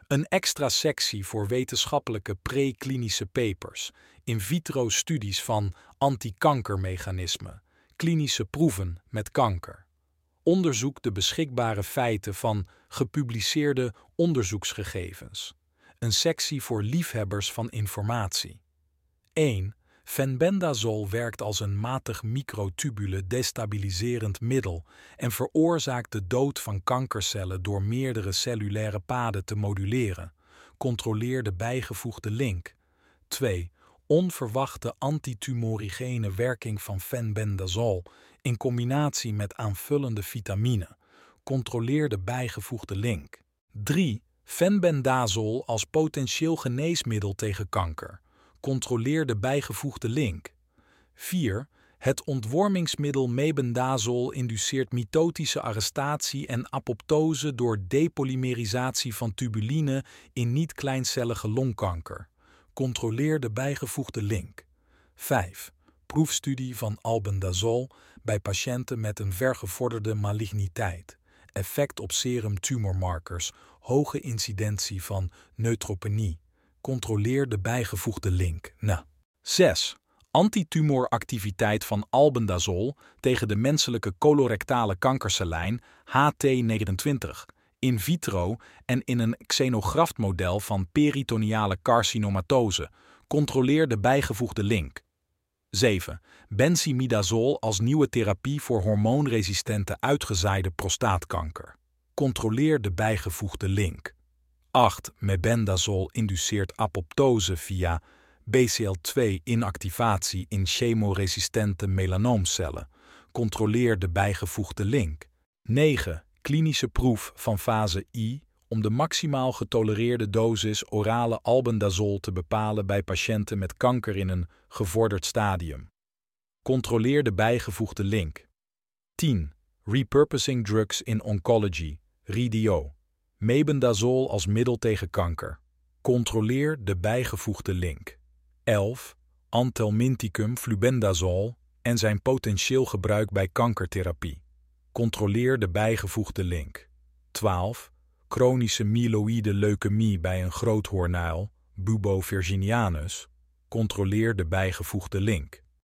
Een extra sectie voor wetenschappelijke preklinische papers, in vitro studies van antikankermechanismen, klinische proeven met kanker. Onderzoek de beschikbare feiten van gepubliceerde onderzoeksgegevens. Een sectie voor liefhebbers van informatie. 1. Fenbendazol werkt als een matig microtubule destabiliserend middel en veroorzaakt de dood van kankercellen door meerdere cellulaire paden te moduleren. Controleer de bijgevoegde link. 2. Onverwachte antitumorigene werking van fenbendazol in combinatie met aanvullende vitamine. Controleer de bijgevoegde link. 3. Fenbendazol als potentieel geneesmiddel tegen kanker. Controleer de bijgevoegde link. 4. Het ontwormingsmiddel mebendazol induceert mitotische arrestatie en apoptose door depolymerisatie van tubuline in niet-kleincellige longkanker. Controleer de bijgevoegde link. 5. Proefstudie van albendazol bij patiënten met een vergevorderde maligniteit. Effect op serumtumormarkers, hoge incidentie van neutropenie. Controleer de bijgevoegde link. 6. Antitumoractiviteit van albendazol tegen de menselijke colorectale kankercellijn HT29 in vitro en in een xenograftmodel van peritoneale carcinomatose. Controleer de bijgevoegde link. 7. Benzimidazol als nieuwe therapie voor hormoonresistente uitgezaaide prostaatkanker. Controleer de bijgevoegde link. 8. Mebendazol induceert apoptose via BCL2-inactivatie in chemoresistente melanoomcellen. Controleer de bijgevoegde link. 9. Klinische proef van fase I om de maximaal getolereerde dosis orale albendazol te bepalen bij patiënten met kanker in een gevorderd stadium. Controleer de bijgevoegde link. 10. Repurposing drugs in oncology, RIDIO. Mebendazol als middel tegen kanker. Controleer de bijgevoegde link. 11. Antelminticum flubendazol en zijn potentieel gebruik bij kankertherapie. Controleer de bijgevoegde link. 12. Chronische myeloïde leukemie bij een groothoornuil, Bubo virginianus. Controleer de bijgevoegde link.